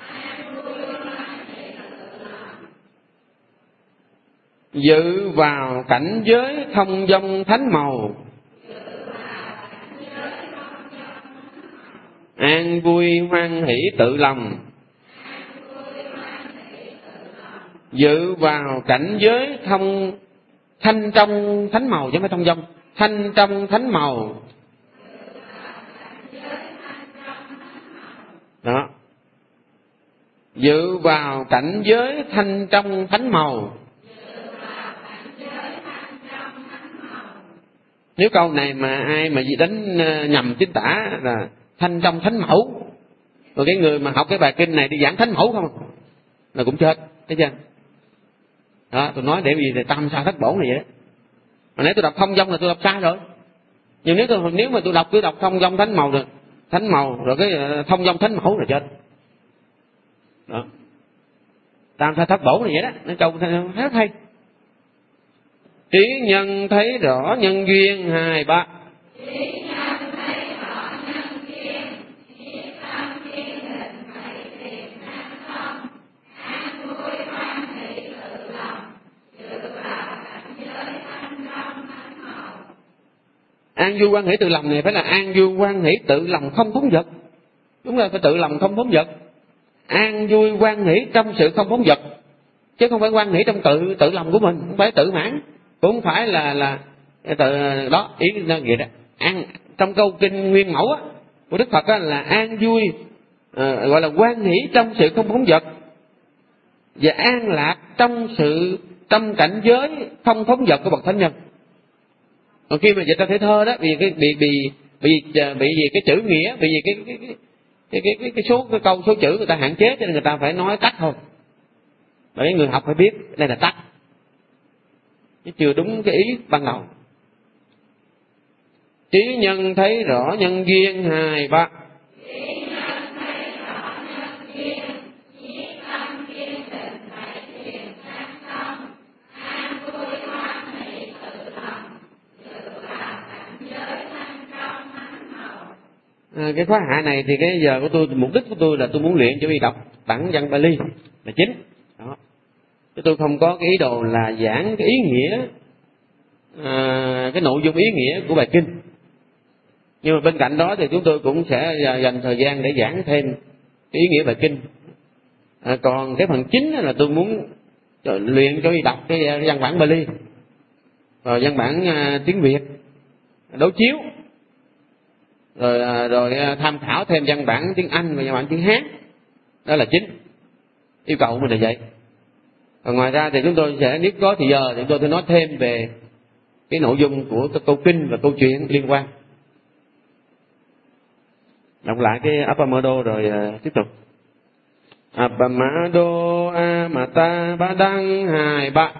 Dự vào cảnh giới thông dong thánh màu. An vui hoan hỷ tự lòng. Dự vào cảnh giới thanh trong thánh màu, chứ không phải thông dong. Thanh trong thánh màu. Đó. Dự vào cảnh giới thanh trong thánh màu. Nếu câu này mà ai mà đánh nhầm chính tả là thanh trong thánh mẫu, rồi cái người mà học cái bài kinh này đi giảng thánh mẫu không là cũng chết, thấy chưa? Đó, tôi nói để vì tam sa thất bổn này vậy đó. Mà nếu tôi đọc thông dong là tôi đọc sai rồi. Nhưng nếu mà tôi đọc thông dong thánh màu rồi cái thông dong thánh mẫu là chết. Đó. Tam sa thất bổn này vậy đó, nó câu rất hay. Trí nhân thấy rõ nhân duyên 2, 3. An vui quan hỷ tự lòng này phải là an vui quan hỷ tự lòng không phóng vật. Đúng rồi, phải tự lòng không phóng vật. An vui quan hỷ trong sự không phóng vật, chứ không phải quan hỷ trong tự lòng của mình, không phải tự mãn, cũng không phải là tự đó. Ý nó vậy đó. Trong câu kinh Nguyên Mẫu á, của Đức Phật là an vui, gọi là hoan hỷ trong sự không phóng dật, và an lạc trong cảnh giới không phóng dật của bậc thánh nhân. Còn khi mà dịch ra thể thơ đó, vì cái chữ nghĩa, vì cái số cái câu số chữ người ta hạn chế, cho nên người ta phải nói tắt thôi. Bởi người học phải biết đây là tắt, chứ chưa đúng cái ý ban đầu. Trí nhân thấy rõ nhân duyên 2, 3. Cái khóa hạ này thì cái giờ của tôi, mục đích của tôi là tôi muốn luyện cho quý vị đọc bản văn Bali là chính đó, chứ tôi không có cái ý đồ là giảng cái ý nghĩa, cái nội dung ý nghĩa của bài kinh. Nhưng mà bên cạnh đó thì chúng tôi cũng sẽ dành thời gian để giảng thêm cái ý nghĩa bài kinh. Còn cái phần chính là tôi muốn luyện cho quý vị đọc cái văn bản Bali rồi văn bản tiếng Việt đối chiếu, rồi tham khảo thêm văn bản tiếng Anh và văn bản tiếng Hán. Đó là chính yêu cầu của mình là vậy. Còn ngoài ra thì chúng tôi sẽ, nếu có thì giờ thì tôi sẽ nói thêm về cái nội dung của câu kinh và câu chuyện liên quan. Đọc lại cái Appamado rồi tiếp tục. Appamado amata badang 2, 3.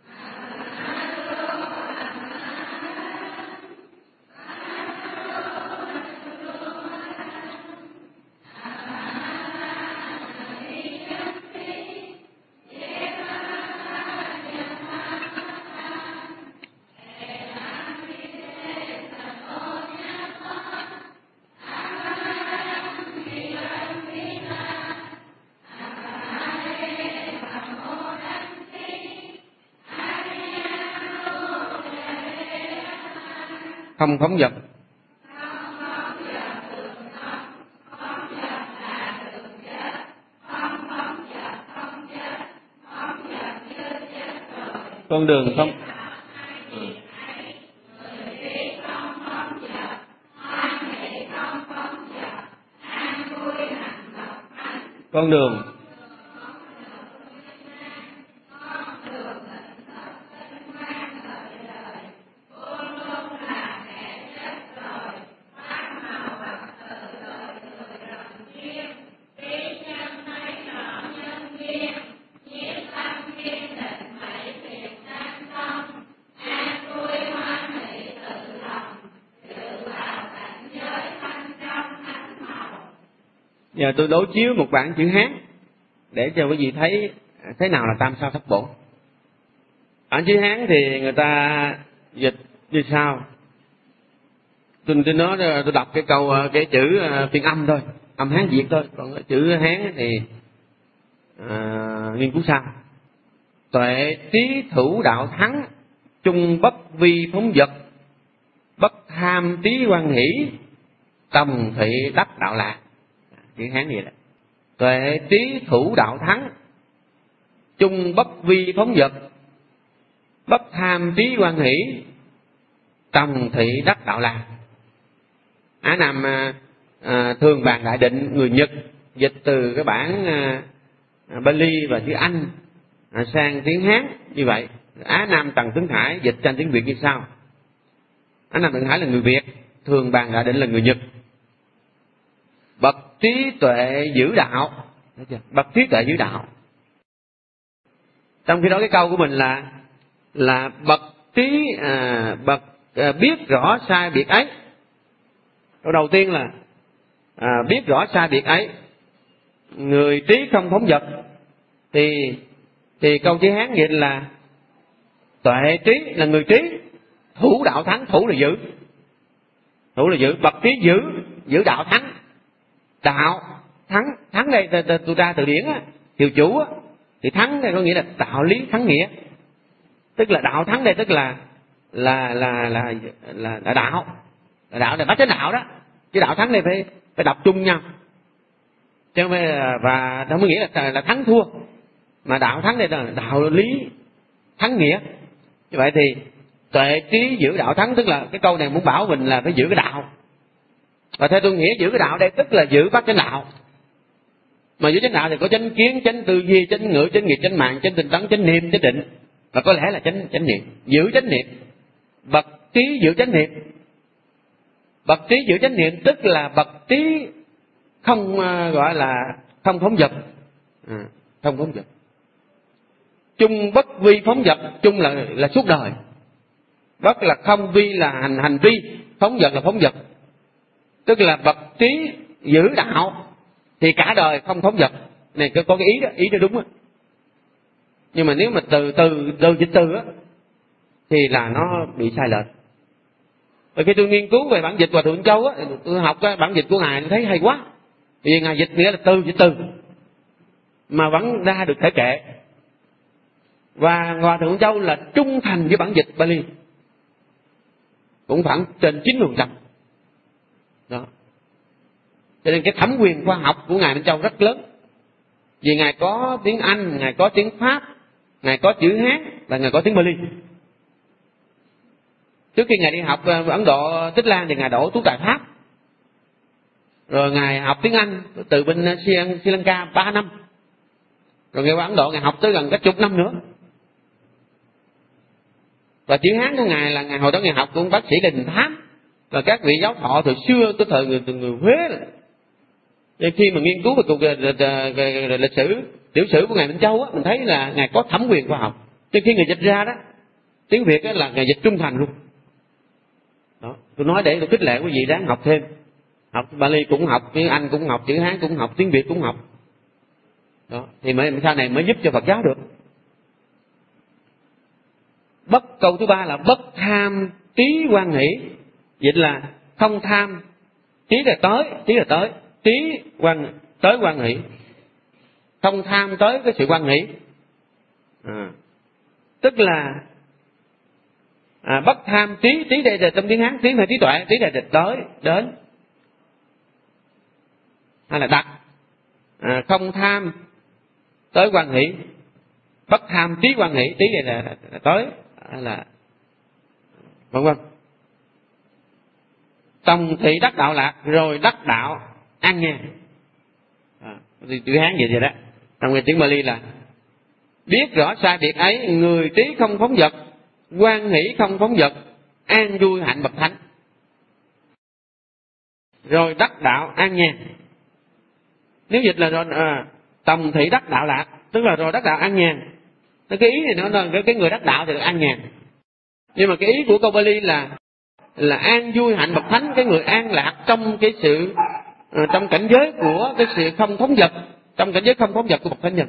Không phóng dật. Con đường không. Con đường. Giờ tôi đối chiếu một bản chữ Hán để cho quý vị thấy thế nào là tam sao thất bổ. Bản chữ Hán thì người ta dịch như sau. Tôi nói tôi đọc cái chữ phiên âm thôi, âm Hán Việt thôi, còn cái chữ Hán thì nghiên cứu sau. Tuệ trí thủ đạo thắng, chung bất vi phóng dật, bất tham trí hoan hỷ, tầm thị đắc đạo lạc. Chữ Hán gì đó. Tuệ trí thủ đạo thắng, chung bất vi phóng dật, bất tham trí hoan hỷ, tầm thị đắc đạo lạc. Á Nam Thường Bàn Đại Định người Nhật dịch từ cái bản Bali và chữ Anh sang tiếng Hán như vậy. Á Nam Tần Tướng Hải dịch sang tiếng Việt như sau. Á Nam Tần Tướng Hải là người Việt, Thường Bàn Đại Định là người Nhật. Bậc trí tuệ giữ đạo, bậc trí tuệ giữ đạo. Trong khi đó cái câu của mình là bậc trí biết rõ sai biệt ấy. Câu đầu tiên là biết rõ sai biệt ấy, người trí không phóng dật. Thì câu chữ Hán dịch là tuệ trí là người trí, thủ đạo thắng, thủ là giữ, thủ là giữ, bậc trí giữ đạo thắng. Đạo thắng đây tôi ra từ điển á, hiệu chủ á, thì thắng đây có nghĩa là đạo lý thắng nghĩa, tức là đạo thắng đây tức là đạo là bác chánh đạo đó, chứ đạo thắng đây phải đọc chung nhau, chứ không phải và không có nghĩa là thắng thua, mà đạo thắng đây là đạo lý thắng nghĩa. Như vậy thì tuệ trí giữ đạo thắng, tức là cái câu này muốn bảo mình là phải giữ cái đạo, Và theo tôi nghĩa giữ cái đạo đây tức là giữ bát chánh đạo. Mà giữ chánh đạo thì có chánh kiến, chánh tư duy, chánh ngữ, chánh nghiệp, chánh mạng, chánh tinh tấn, chánh niệm, chánh định. Và có lẽ là chánh niệm, giữ chánh niệm. Bậc trí giữ chánh niệm. Bậc trí giữ chánh niệm tức là bậc trí không gọi là không phóng dật, không phóng dật. Chung bất vi phóng dật, chung là suốt đời. Bất là không, vi là hành vi, phóng dật là phóng dật. Tức là bậc trí giữ đạo thì cả đời không phóng dật. Này có cái ý đó đúng á. Nhưng mà nếu mà từ dịch từ á thì là nó bị sai lệch. Bởi khi tôi nghiên cứu về bản dịch Hòa Thượng Châu á, tôi học cái bản dịch của ngài tôi thấy hay quá. Vì ngài dịch nghĩa là dịch từ mà vẫn ra được thể kệ. Và Hòa Thượng Châu là trung thành với bản dịch Bali, cũng khoảng trên 90%. Đó. Cho nên cái thẩm quyền khoa học của ngài Minh Châu rất lớn. Vì ngài có tiếng Anh, ngài có tiếng Pháp, ngài có chữ Hán và ngài có tiếng Bali. Trước khi ngài đi học ở Ấn Độ Tích Lan thì ngài đổ tú tài Pháp. Rồi ngài học tiếng Anh từ bên Sri Lanka 3 năm. Rồi ngài qua Ấn Độ ngài học tới gần cả chục năm nữa. Và chữ Hán của ngài là ngài hồi đó ngài học của bác sĩ Đình Thám và các vị giáo thọ từ xưa tới thời người Huế. Nên khi mà nghiên cứu về cuộc lịch sử tiểu sử của ngài Minh Châu á, mình thấy là ngài có thẩm quyền khoa học. Cho khi người dịch ra đó tiếng Việt á là ngài dịch trung thành luôn. Đó, tôi nói để tôi khích lệ quý vị đáng học thêm. Học Bali cũng học, tiếng Anh cũng học, chữ Hán cũng học, tiếng Việt cũng học. Đó, thì sau này mới giúp cho Phật giáo được. Câu thứ ba là bất tham trí hoan hỷ. Dịch là không tham, trí là tới, trí tới hoan hỷ. Không tham tới cái sự hoan hỷ. Tức là bất tham trí đây là trong tiếng Hán, trí là trí tuệ, trí là tới đến hay là đặt. Không tham tới hoan hỷ, bất tham trí hoan hỷ, trí đây là tới hay là vân vân. Tòng thị đắc đạo lạc, rồi đắc đạo an nhàn. Chữ Hán vậy đó. Trong cái tiếng Bali là biết rõ sai biệt ấy, người trí không phóng dật, hoan hỷ không phóng dật, an vui hạnh bậc thánh, rồi đắc đạo an nhàn. Nếu dịch là rồi tòng thị đắc đạo lạc, tức là rồi đắc đạo an nhàn. Cái ý này nó là cái người đắc đạo thì được an nhàn. Nhưng mà cái ý của câu Bali là an vui hạnh bậc thánh, cái người an lạc trong cái sự trong cảnh giới của cái sự không phóng dật, trong cảnh giới không phóng dật của bậc thánh nhân.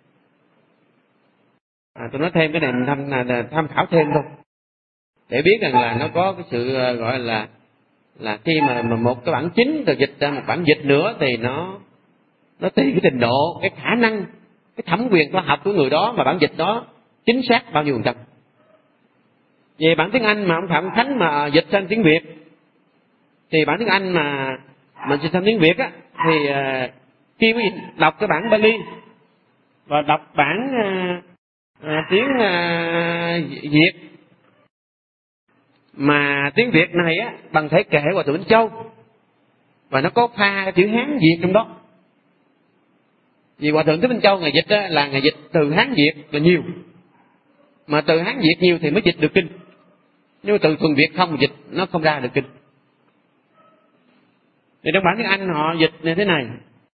Tôi nói thêm cái này mình tham khảo thêm thôi, để biết rằng là nó có cái sự gọi là khi mà một cái bản chính được dịch ra một bản dịch nữa thì nó tùy cái trình độ, cái khả năng, cái thẩm quyền khoa học của người đó mà bản dịch đó chính xác bao nhiêu %. Về bản tiếng Anh mà ông Phạm Khánh mà dịch sang tiếng Việt thì bản tiếng Anh mà dịch sang tiếng Việt á thì khi quý vị đọc cái bản Bali và đọc bản tiếng Việt mà tiếng Việt này á bằng thể kệ Hòa Thượng Minh Châu và nó có pha chữ Hán Việt trong đó. Vì Hòa Thượng Thích Minh Châu ngày dịch á, là ngày dịch từ Hán Việt là nhiều, mà từ Hán Việt nhiều thì mới dịch được kinh. Nhưng mà từ thuần Việt không dịch nó không ra được kinh. Thì trong bản tiếng Anh họ dịch như thế này: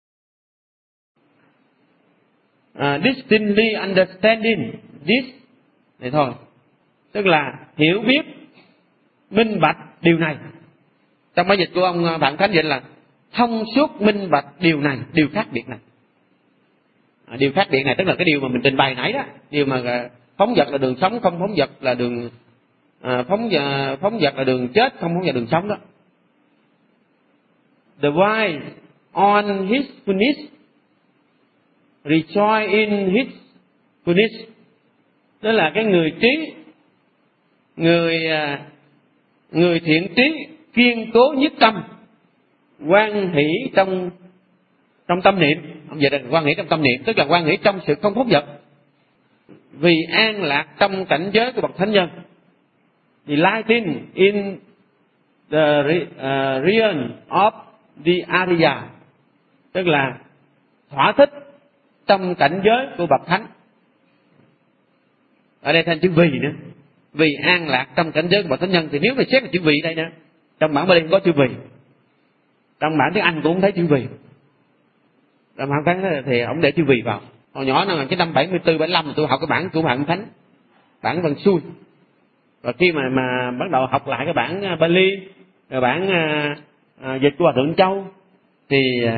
distinctly understanding this, này thôi, tức là hiểu biết minh bạch điều này. Trong bản dịch của ông Phạm Khánh dịch là thông suốt minh bạch điều này, điều khác biệt này. Điều khác biệt này tức là cái điều mà mình trình bày nãy đó, điều mà phóng dật là đường sống, không phóng dật là đường phóng dật là đường chết, không phóng dật đường sống đó. The wise on his goodness rejoice in his goodness, đó là cái người trí, người thiện trí kiên cố nhất tâm, hoan hỷ trong tâm niệm. Vậy là hoan hỷ trong tâm niệm, tức là hoan hỷ trong sự không phóng dật, vì an lạc trong cảnh giới của bậc thánh nhân. Delighting in the realm of the Arya, tức là thỏa thích trong cảnh giới của bậc thánh. Ở đây thành chữ vì nữa, vì an lạc trong cảnh giới của bậc thánh nhân. Thì nếu mà xét là chữ vì đây nè, trong bản Bali không có chữ vì, trong bản tiếng Anh cũng không thấy chữ vì. Trong bản thánh thì ông để chữ vì vào. Hồi nhỏ năm 1974-75 tôi học cái bản của bản thánh, bản văn xuôi. Và khi mà bắt đầu học lại cái bản Bali, rồi bản dịch của Hòa Thượng Châu, thì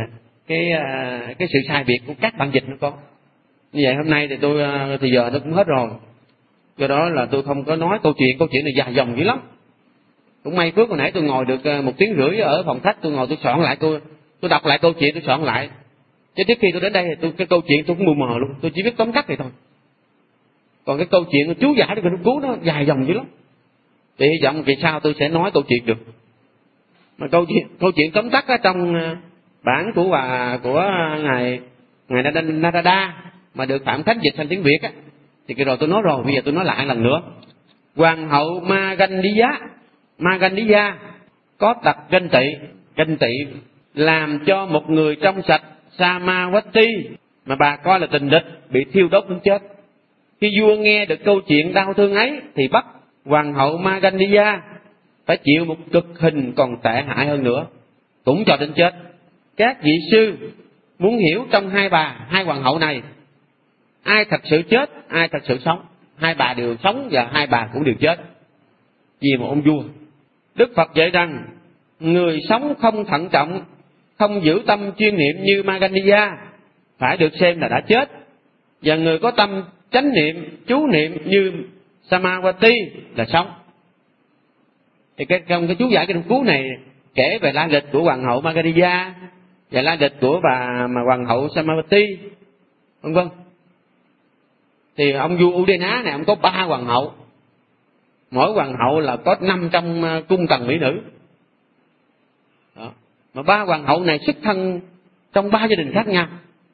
cái sự sai biệt của các bản dịch nó có. Như vậy hôm nay thì thì giờ nó cũng hết rồi, do đó là tôi không có nói câu chuyện này dài dòng dữ lắm. Cũng may phước hồi nãy tôi ngồi được 1 tiếng rưỡi ở phòng khách, tôi ngồi tôi soạn lại, tôi đọc lại câu chuyện, tôi soạn lại. Chứ trước khi tôi đến đây thì cái câu chuyện tôi cũng mù mờ luôn, tôi chỉ biết tóm tắt vậy thôi. Còn cái câu chuyện chú giải của nó cứu nó dài dòng dữ lắm. Thì hy vọng kỳ sau tôi sẽ nói câu chuyện được. Mà câu chuyện tóm tắt ở trong bản của ngài Narada mà được Phạm Khánh dịch thành tiếng Việt á, thì cái rồi tôi nói rồi, bây giờ tôi nói lại lần nữa. Hoàng hậu Magandiya có tật ganh tị làm cho một người trong sạch Samawati mà bà coi là tình địch bị thiêu đốt đến chết. Khi vua nghe được câu chuyện đau thương ấy thì bắt hoàng hậu Magandiya phải chịu một cực hình còn tệ hại hơn nữa, cũng cho đến chết. Các vị sư muốn hiểu trong hai hoàng hậu này, ai thật sự chết, ai thật sự sống. Hai bà đều sống và hai bà cũng đều chết vì một ông vua. Đức Phật dạy rằng người sống không thận trọng, không giữ tâm chuyên niệm như Magandiya phải được xem là đã chết, và người có tâm chánh niệm, chú niệm như Samawati là sống. Thì trong cái chú giải cái cứu này kể về lai lịch của hoàng hậu Magandiya và lai lịch của bà mà hoàng hậu Samawati, vân vân. Thì ông vua Udena này ông có 3 hoàng hậu, mỗi hoàng hậu là có 500 cung tần mỹ nữ. Đó. Mà 3 hoàng hậu này xuất thân trong 3 gia đình khác nhau.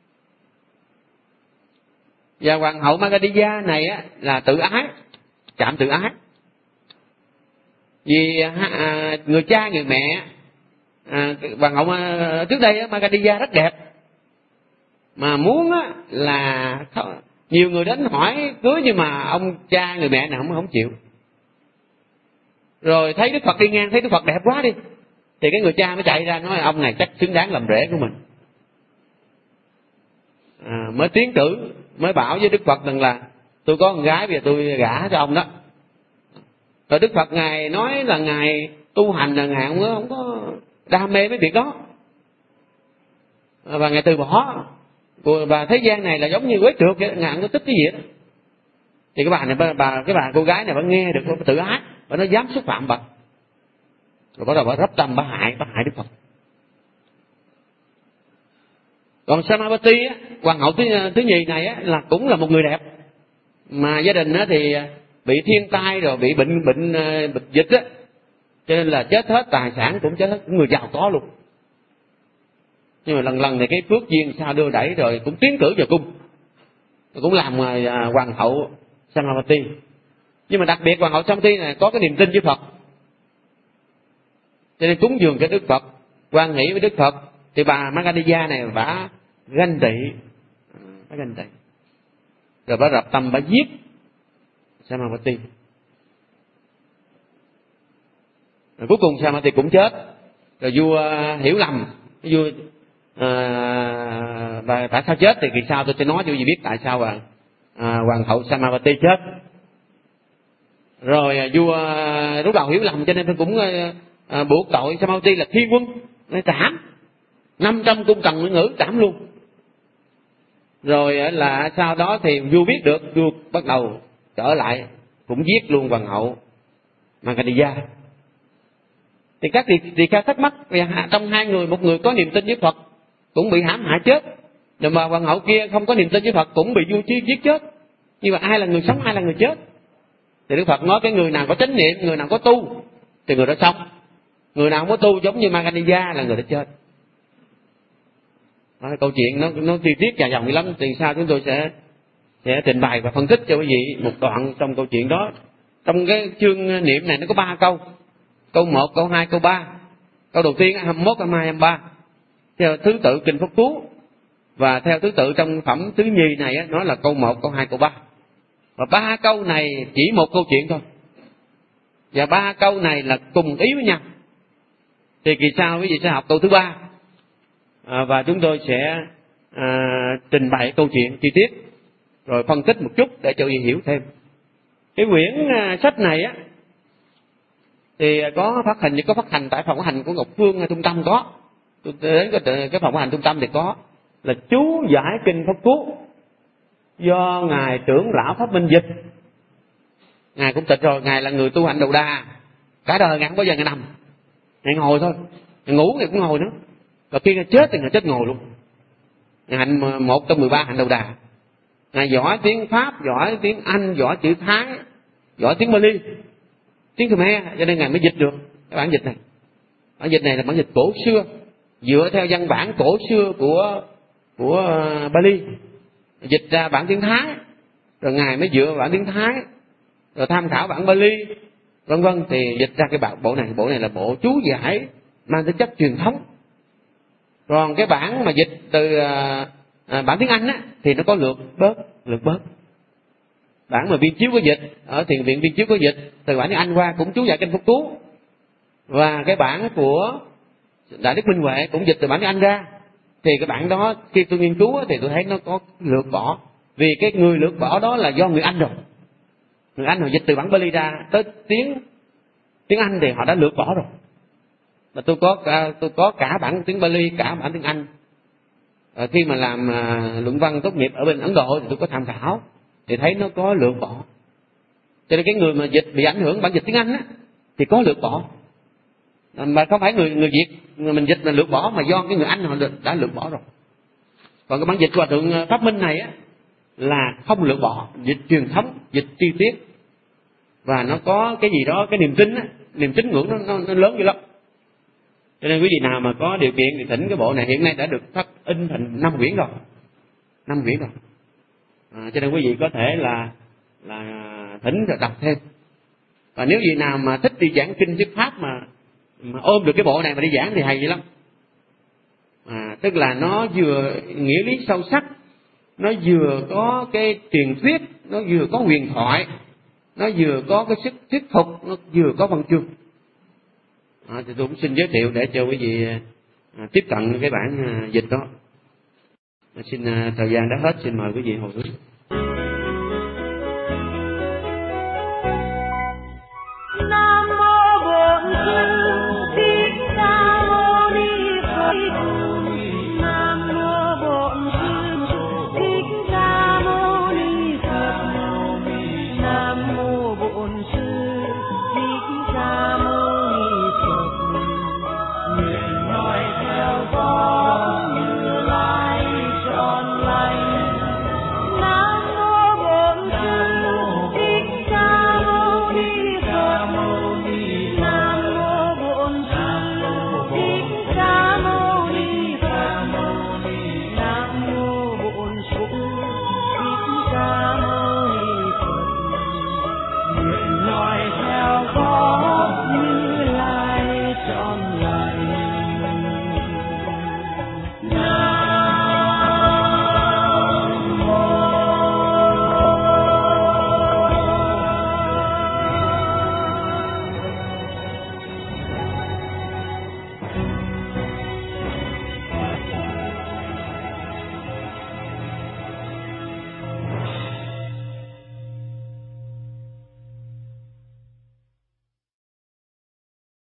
Và hoàng hậu Magandiya này á, là tự ái, chạm tự ái. Vì người cha người mẹ hoàng hậu trước đây Magandiya rất đẹp, mà muốn là nhiều người đến hỏi cưới, nhưng mà ông cha người mẹ nào không chịu. Rồi thấy Đức Phật đi ngang, thấy Đức Phật đẹp quá đi, thì cái người cha mới chạy ra nói ông này chắc xứng đáng làm rể của mình. Mới tiến cử, mới bảo với Đức Phật rằng là tôi có con gái, bây giờ tôi gả cho ông đó. Rồi Đức Phật ngài nói là ngài tu hành là ngài không có đam mê mấy việc đó, và ngài từ bỏ. Và thế gian này là giống như quét trượt vậy, ngài không có thích cái gì đó. Thì cái bà cô gái này bà nghe được, bà tự ái, bà nó dám xúc phạm bà, rồi bắt đầu bà rắp tâm, bà hại Đức Phật. Còn Samawati á, hoàng hậu thứ nhì này á, là cũng là một người đẹp, mà gia đình á thì bị thiên tai rồi bị bệnh dịch á, cho nên là chết hết, tài sản cũng chết hết, cũng người giàu có luôn. Nhưng mà lần thì cái phước duyên sao đưa đẩy rồi cũng tiến cử vào cung, cũng làm hoàng hậu Samawati. Nhưng mà đặc biệt hoàng hậu Samawati này có cái niềm tin với Phật, cho nên cúng dường cho Đức Phật, hoan hỷ với Đức Phật. Thì bà Magandiya này bà ganh tị, rồi bà rập tâm, bà giết Samawati. Rồi cuối cùng Samawati cũng chết. Rồi vua hiểu lầm, vua tại sao chết thì kỳ sau tôi sẽ nói cho quý vị biết tại sao hoàng hậu Samawati chết. Rồi vua lúc đầu hiểu lầm cho nên tôi cũng buộc tội Samawati là thiên quân, nên trảm 500 cung tần mỹ nữ, trảm luôn. Rồi là sau đó thì vua biết được, vua bắt đầu trở lại cũng giết luôn hoàng hậu Magandiya. Thì các tỳ kheo thắc mắc, trong hai người, một người có niềm tin với Phật cũng bị hãm hại chết, rồi mà hoàng hậu kia không có niềm tin với Phật cũng bị vua giết chết. Nhưng mà ai là người sống, ai là người chết? Thì Đức Phật nói cái người nào có chánh niệm, người nào có tu thì người đó sống. Người nào không có tu giống như Magandiya là người đó chết. Đó, câu chuyện nó chi tiết dài dòng lắm, thì sao chúng tôi sẽ trình bày và phân tích cho quý vị một đoạn trong câu chuyện đó. Trong cái chương niệm này nó có 3 câu. câu 1, câu 2, câu 3. Câu đầu tiên 21, 22, 23 theo thứ tự Kinh Pháp Cú, và theo thứ tự trong phẩm thứ nhì này á, nó là câu 1, câu 2, câu 3. Và 3 câu này chỉ một câu chuyện thôi, và 3 câu này là cùng ý với nhau. Thì kỳ sau quý vị sẽ học câu thứ 3, và chúng tôi sẽ trình bày câu chuyện chi tiết, rồi phân tích một chút để cho quý vị hiểu thêm. Cái quyển sách này á thì có phát hành tại phòng phát hành của Ngọc Phương Trung Tâm có. Tôi đến cái phòng phát hành Trung Tâm thì có, là chú giải Kinh Pháp Cú do ngài trưởng lão Pháp Minh dịch. Ngài cũng tịch rồi, ngài là người tu hành đầu đà, cả đời ngài không bao giờ ngài nằm, ngài ngồi thôi, ngài ngủ ngài cũng ngồi nữa, và khi ngài chết thì ngài chết ngồi luôn. Ngài hành 1 trong 13 hạnh đầu đà. Ngài giỏi tiếng Pháp, giỏi tiếng Anh, giỏi chữ Thái, giỏi tiếng Bali, tiếng Khmer, cho nên ngài mới dịch được cái bản dịch này. Bản dịch này là bản dịch cổ xưa, dựa theo văn bản cổ xưa của Bali, dịch ra bản tiếng Thái, rồi ngài mới dựa vào bản tiếng Thái, rồi tham khảo bản Bali, vân vân, thì dịch ra cái bộ này. Bộ này là bộ chú giải mang tính chất truyền thống. Còn cái bản mà dịch từ bản tiếng Anh á thì nó có lược bớt. Bản mà Viên Chiếu có dịch ở Thiền viện Viên Chiếu có dịch từ bản tiếng Anh qua cũng chú giải Kinh Pháp Cú, và cái bản của Đại Đức Minh Huệ cũng dịch từ bản tiếng Anh ra. Thì cái bản đó khi tôi nghiên cứu thì tôi thấy nó có lược bỏ, vì cái người lược bỏ đó là do người Anh rồi. Người Anh họ dịch từ bản Bali ra tới tiếng Anh thì họ đã lược bỏ rồi. Mà tôi có cả bản tiếng Bali, cả bản tiếng Anh. Khi mà làm luận văn tốt nghiệp ở bên Ấn Độ thì tôi có tham khảo, thì thấy nó có lược bỏ. Cho nên cái người mà dịch bị ảnh hưởng bản dịch tiếng Anh á thì có lược bỏ, mà không phải người Việt mình dịch là lược bỏ, mà do cái người Anh họ đã lược bỏ rồi. Còn cái bản dịch của Hòa Thượng Pháp Minh này á là không lược bỏ, dịch truyền thống, dịch chi tiết, và nó có cái gì đó, cái niềm tin á, niềm tín ngưỡng nó lớn dữ lắm. Cho nên quý vị nào mà có điều kiện thì thỉnh cái bộ này, hiện nay đã được phát in thành 5 quyển rồi. Cho nên quý vị có thể là thỉnh rồi đọc thêm. Và nếu vị nào mà thích đi giảng kinh thuyết pháp mà ôm được cái bộ này mà đi giảng thì hay dữ lắm. Tức là nó vừa nghĩa lý sâu sắc, nó vừa có cái truyền thuyết, nó vừa có huyền thoại, nó vừa có cái sức thuyết phục, nó vừa có văn chương. Thì tôi cũng xin giới thiệu để cho quý vị tiếp cận cái bản dịch đó. Xin thời gian đã hết, xin mời quý vị hồi hướng.